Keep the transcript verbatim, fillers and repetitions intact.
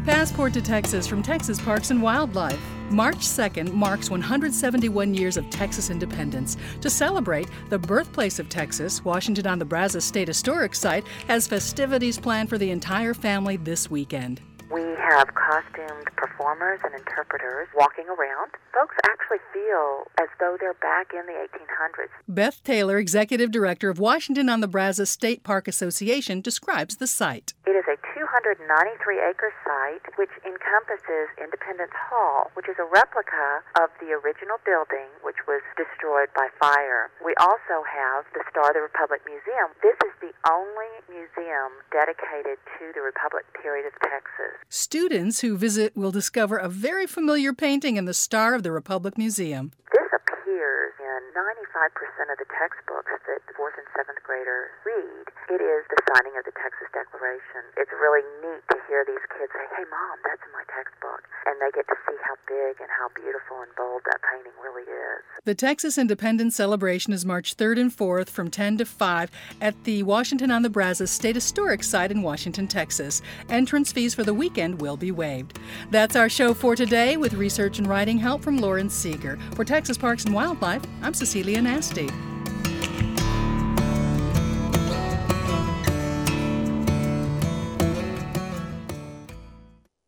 Passport to Texas from Texas Parks and Wildlife. March second marks one hundred seventy-one years of Texas independence. To celebrate, the birthplace of Texas, Washington on the Brazos State Historic Site, has festivities planned for the entire family this weekend. We have costumed performers and interpreters walking around. Folks actually feel as though they're back in the eighteen hundreds. Beth Taylor, Executive Director of Washington on the Brazos State Park Association, describes the site. It is a two hundred ninety-three acre site which encompasses Independence Hall, which is a replica of the original building which was destroyed by fire. We also have the Star of the Republic Museum. This is the only museum dedicated to the Republic period of Texas. Students who visit will discover a very familiar painting in the Star of the Republic Museum. This appears in ninety-five percent of the textbooks that fourth and seventh graders read. It is the signing of the Texas Declaration. It's really neat to hear these kids say, "Hey, Mom, that's in my textbook." And they get to see how big and how beautiful and bold that painting really is. The Texas Independence Celebration is March third and fourth from ten to five at the Washington on the Brazos State Historic Site in Washington, Texas. Entrance fees for the weekend will be waived. That's our show for today, with research and writing help from Lauren Seeger. For Texas Parks and Wildlife, I'm Cecilia Nasty.